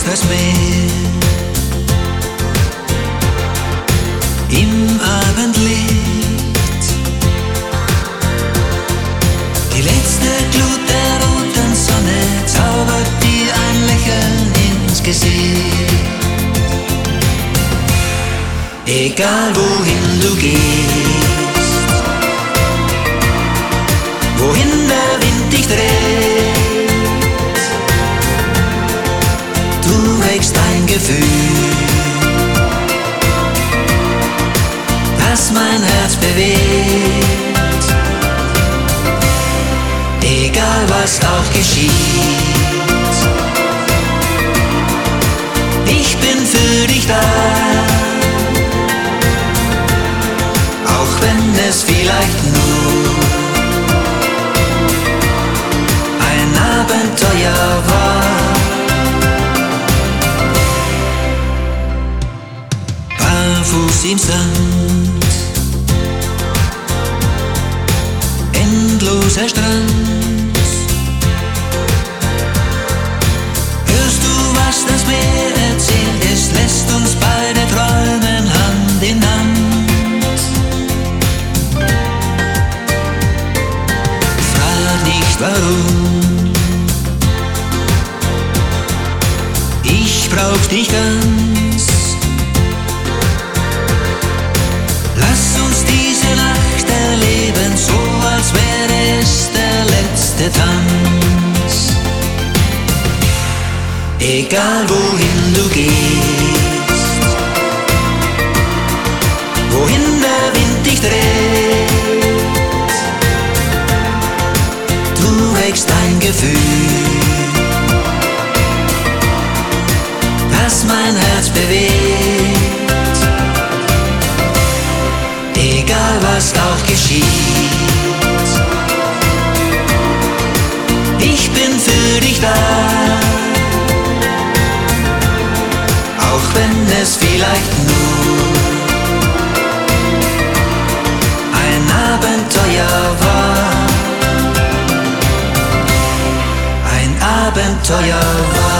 das Meer im Abendlicht. Die letzte Glut der roten Sonne zaubert dir ein Lächeln ins Gesicht. Egal wohin du gehst, wohin der Wind dich dreht, du wächst ein Gefühl, das mein Herz bewegt. Egal was auch geschieht, ich bin für dich da. Auch wenn es vielleicht nur ein Abenteuer war. Barfuß im Sand, endloser Strand. Hörst du, was das Meer erzählt? Es lässt uns beide träumen, Hand in Hand. Warum? Ich brauch dich ganz. Lass uns diese Nacht erleben, so als wäre es der letzte Tanz. Egal wohin du gehst, wohin der Wind dich dreht, ein Gefühl, das mein Herz bewegt. Egal was auch geschieht, ich bin für dich da. Auch wenn es vielleicht nur ein Abenteuer war. Abenteuer war.